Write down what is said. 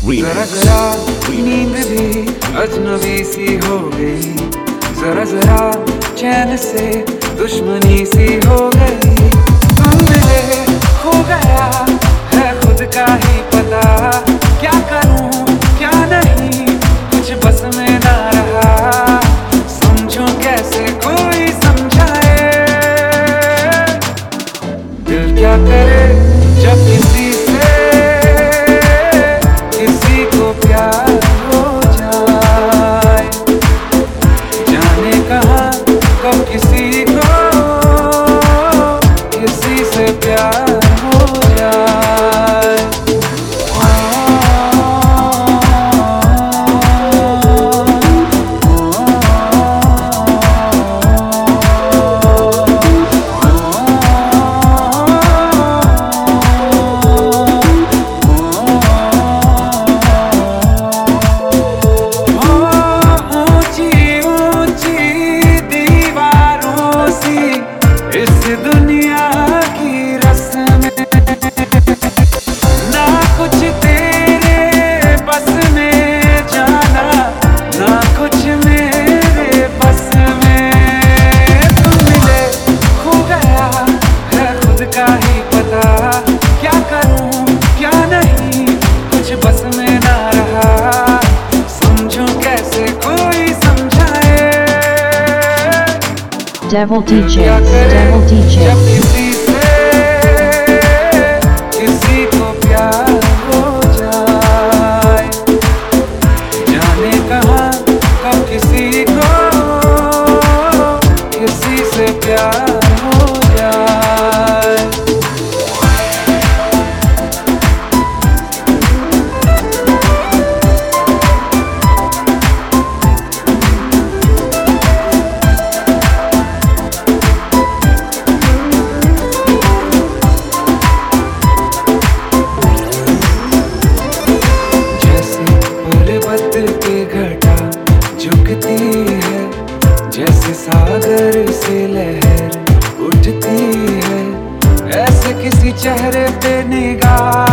जरा जरा नींद भी अजनबी सी हो गई, जरा जरा चैन से दुश्मनी सी हो गई। तुम मिले हो गया है खुद का ही पता, क्या करूं क्या नहीं कुछ बस में ना रहा। समझो कैसे कोई समझाए, दिल क्या करे जब किसी से किसी को प्यार हो जाए। जाने कहाँ कब किसी को किसी से प्यार हो जाए। इस दुनिया की रस्में ना कुछ तेरे बस में जाना, ना कुछ मेरे बस में। तुम मिले खो गया है खुद का ही पता, क्या करूं क्या नहीं कुछ बस में ना रहा। समझो कैसे कोई समझाए, Devil DJ, Devil DJ. जब किसी से किसी को प्यार हो जाए। जाने कहाँ कब किसी को किसी से प्यार हो जाए। के घटा झुकती है, जैसे सागर से लहर उठती है, ऐसे किसी चेहरे पे निगाह